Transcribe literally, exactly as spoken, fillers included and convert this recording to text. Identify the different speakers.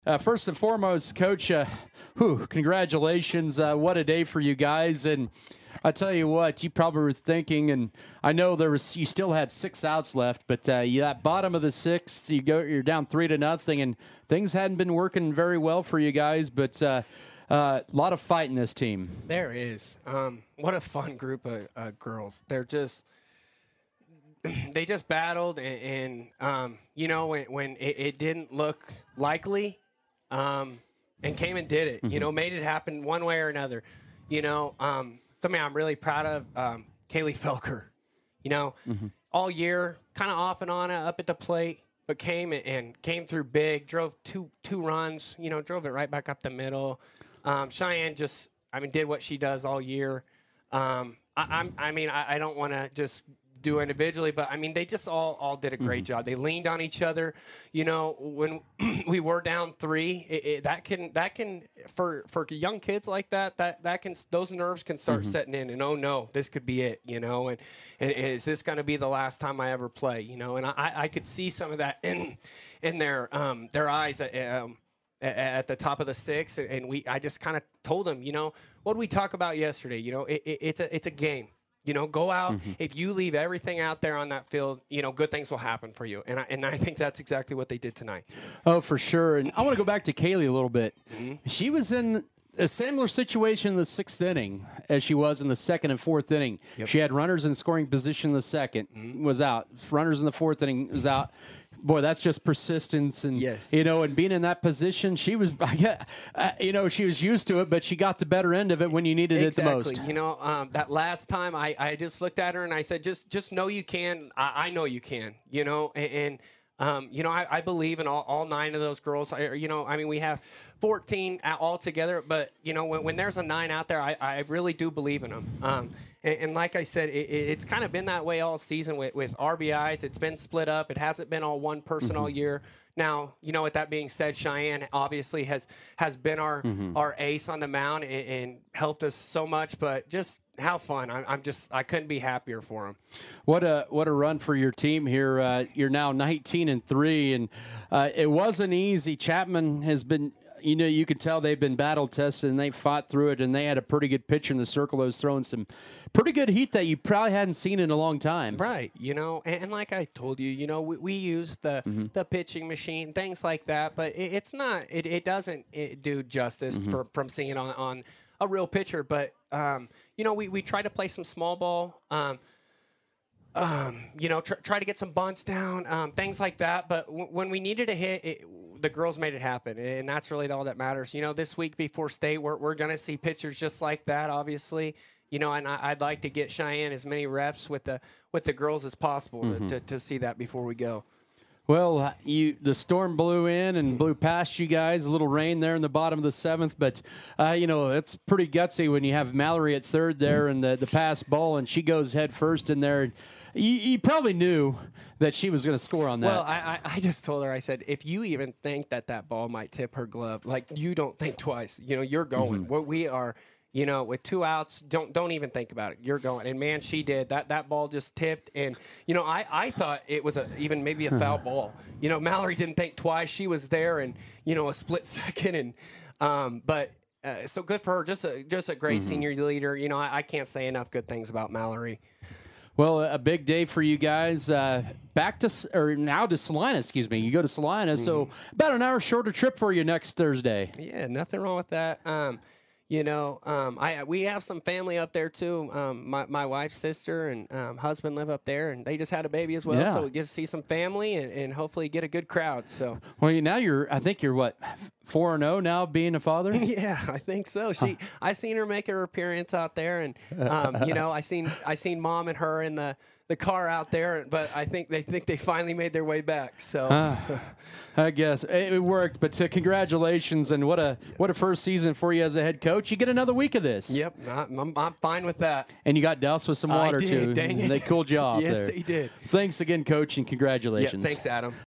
Speaker 1: Uh, first and foremost, Coach, uh, whew, congratulations. Uh, what a day for you guys. And I tell you what, you probably were thinking, and I know there was you still had six outs left, but uh, you at bottom of the sixth, you go, you're down three to nothing, and things hadn't been working very well for you guys. But uh, uh, a lot of fight in this team.
Speaker 2: There is. Um, what a fun group of uh, girls. They're just. They just battled, and, and um, you know, when, when it, it didn't look likely, um, and came and did it. Mm-hmm. You know, made it happen one way or another. You know, um, something I'm really proud of, um, Kaylee Felker. You know, mm-hmm. all year, kind of off and on, up at the plate, but came and, and came through big. Drove two two runs. You know, drove it right back up the middle. Um, Cheyenne just, I mean, did what she does all year. Um, I, I'm, I mean, I, I don't want to just do individually, but I mean, they just all all did a great mm-hmm. job. They leaned on each other. You know, when we were down three, it, it, that can that can for for young kids like that, that that can those nerves can start mm-hmm. setting in. And oh no, this could be it. You know, and, and is this going to be the last time I ever play? You know, and I I could see some of that in in their um their eyes. Um, at the top of the sixth, and we I just kind of told them, you know, what did we talk about yesterday? You know, it, it, it's a it's a game. You know, go out. Mm-hmm. If you leave everything out there on that field, you know, good things will happen for you. And I, and I think that's exactly what they did tonight.
Speaker 1: Oh, for sure. And I want to go back to Kaylee a little bit. Mm-hmm. She was in a similar situation in the sixth inning as she was in the second and fourth inning. Yep. She had runners in scoring position in the second, mm-hmm. was out. Runners in the fourth inning was out. Boy, that's just persistence, and
Speaker 2: yes.
Speaker 1: you know, and being in that position, she was, uh, you know, she was used to it, but she got the better end of it when you needed
Speaker 2: exactly.
Speaker 1: it the most.
Speaker 2: You know, um, that last time, I, I just looked at her and I said, just just know you can. I, I know you can. You know, and, and um, you know, I, I believe in all, all nine of those girls. I, you know, I mean, we have fourteen all together, but you know, when, when there's a nine out there, I, I really do believe in them. Um, And, and like I said, it, it's kind of been that way all season with, with R B Is. It's been split up. It hasn't been all one person mm-hmm. all year. Now, you know, with that being said, Cheyenne obviously has has been our mm-hmm. our ace on the mound and, and helped us so much. But just how fun! I'm, I'm just I couldn't be happier for him.
Speaker 1: What a what a run for your team here. Uh, you're now nineteen and three, and uh, it wasn't easy. Chapman has been. You know, you could tell they've been battle tested, and they fought through it, and they had a pretty good pitcher in the circle that was throwing some pretty good heat that you probably hadn't seen in a long time.
Speaker 2: Right. You know, and, and like I told you, you know, we, we use the mm-hmm. the pitching machine, things like that, but it, it's not, it, it doesn't it do justice mm-hmm. for, from seeing on, on a real pitcher. But, um, you know, we, we try to play some small ball, um, um, you know, tr- try to get some bunts down, um, things like that. But w- when we needed a hit, it, the girls made it happen, and that's really all that matters. You know, this week before state, we're we're going to see pitchers just like that, obviously. You know, and I, I'd like to get Cheyenne as many reps with the with the girls as possible mm-hmm. to, to, to see that before we go.
Speaker 1: Well, you the storm blew in and blew past you guys. A little rain there in the bottom of the seventh, but uh, you know it's pretty gutsy when you have Mallory at third there and the the pass ball, and she goes head first in there. You, you probably knew that she was going to score on that.
Speaker 2: Well, I, I I just told her, I said, if you even think that that ball might tip her glove, like you don't think twice. You know, you're going. Mm-hmm. What we are. You know, with two outs, don't don't even think about it. You're going. And, man, she did. That that ball just tipped. And, you know, I, I thought it was a, even maybe a foul ball. You know, Mallory didn't think twice. She was there in, you know, a split second. And um, But uh, so good for her. Just a, just a great mm-hmm. senior leader. You know, I, I can't say enough good things about Mallory.
Speaker 1: Well, a big day for you guys. Uh, back to, or now to Salina, excuse me. You go to Salina. Mm-hmm. So about an hour shorter trip for you next Thursday.
Speaker 2: Yeah, nothing wrong with that. Um You know, um, I we have some family up there too. Um, my my wife's sister and um, husband live up there, and they just had a baby as well.
Speaker 1: Yeah.
Speaker 2: So we get to see some family and, and hopefully get a good crowd. So
Speaker 1: well, you now you're I think you're what four and zero now being a father.
Speaker 2: Yeah, I think so. She huh. I seen her make her appearance out there, and um, you know I seen I seen mom and her in the. the car out there, but I think they think they finally made their way back. So uh,
Speaker 1: I guess it worked, but uh, congratulations, and what a what a first season for you as a head coach. You get another week of this.
Speaker 2: Yep, I'm, I'm fine with that.
Speaker 1: And you got doused with some water
Speaker 2: I did,
Speaker 1: too.
Speaker 2: Dang it.
Speaker 1: They cooled you off
Speaker 2: yes,
Speaker 1: there.
Speaker 2: Yes, they did.
Speaker 1: Thanks again, Coach, and congratulations.
Speaker 2: Yeah, thanks, Adam.